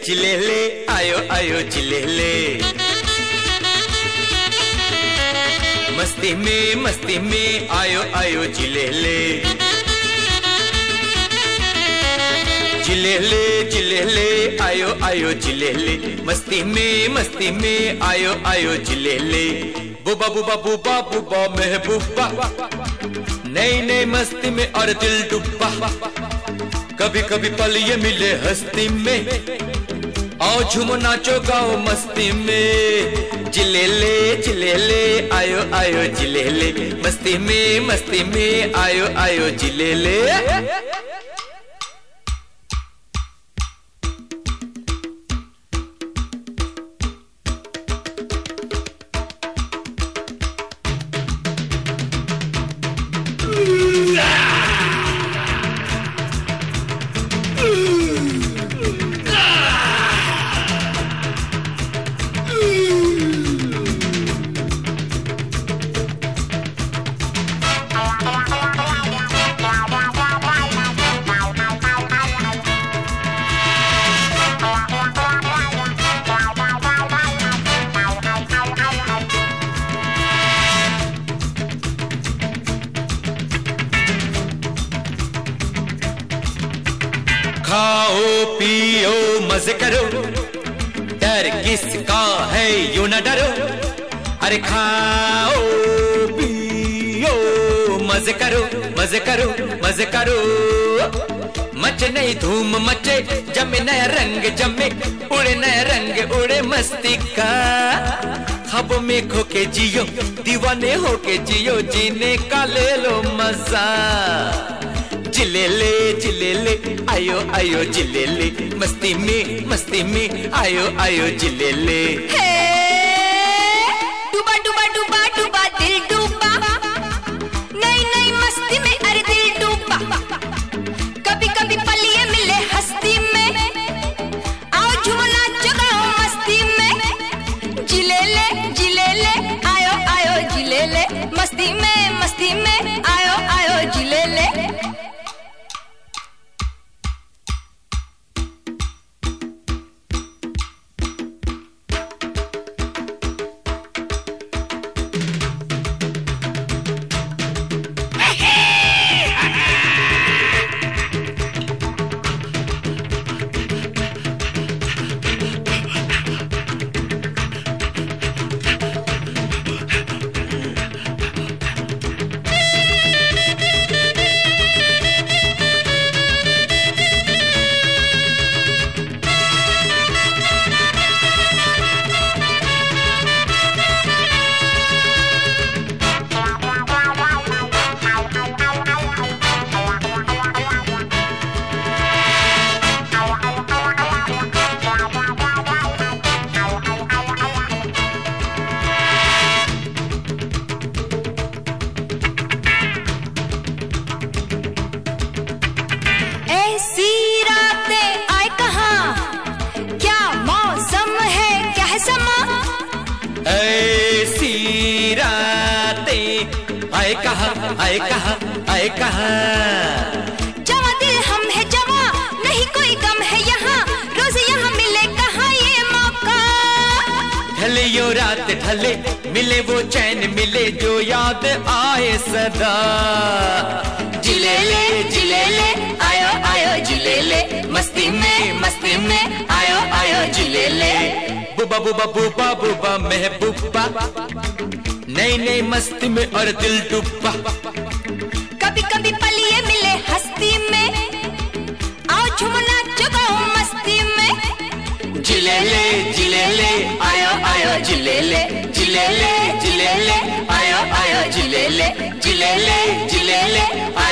जिलेले आयो आयो जिलेले। मस्ती में आयो आयो जिलेले। जिलेले जिलेले आयो आयो जिलेले। मस्ती में आयो आयो जिलेले। बुबा बुबा बुबा बुबा महबूबा, नई नई मस्ती में और दिल डूबा। कभी कभी पल ये मिले हस्ती में, आओ झूमो नाचो गाओ मस्ती में। जिलेले जिलेले आयो आयो जिलेले। मस्ती में आयो आयो जिलेले। खाओ पियो मजे करो, डर किसका है यूं न डरो। अरे खाओ पियो मजे करो मजे करो मजे करो। मचे नहीं धूम मचे, जमे नया रंग जमे, उड़े नया रंग उड़े मस्ती का। ख्वाबों में खो के जियो, दीवाने हो के जियो, जीने का ले लो मजा। जिलेले जिलेले आयो आयो जिलेले। मस्ती में आयो आयो जिलेले। हे डूबा डूबा डूबा डूबा दिल डूबा, नई नई मस्ती में अरे दिल डूबा। कभी कभी पल ये मिले हस्ती में, आओ झूमो नाचो गाओ मस्ती में। जिलेले जिलेले आयो आयो जिलेले। मस्ती में आयो आयो जिलेले। ऐसी रातें आए कहा जवा दिल हम है जवा, नहीं कोई गम है यहाँ, रोज यहाँ मिले कहाँ ये मौका। ढले यो रात ढले, मिले वो चैन मिले जो याद आए सदा। जिलेले जिलेले आयो आयो जिलेले। मस्ती में आयो आयो जिलेले। बुबा बुबा बुबा बुबा महबूबा, नई नई मस्ती में और दिल डूबा। कभी कभी पल ये मिले हस्ती में, आओ झूमो नाचो गाओ मस्ती में। जिलेले जिलेले आयो आयो जिलेले। जिलेले जिलेले आयो आयो जिलेले। जिलेले जिलेले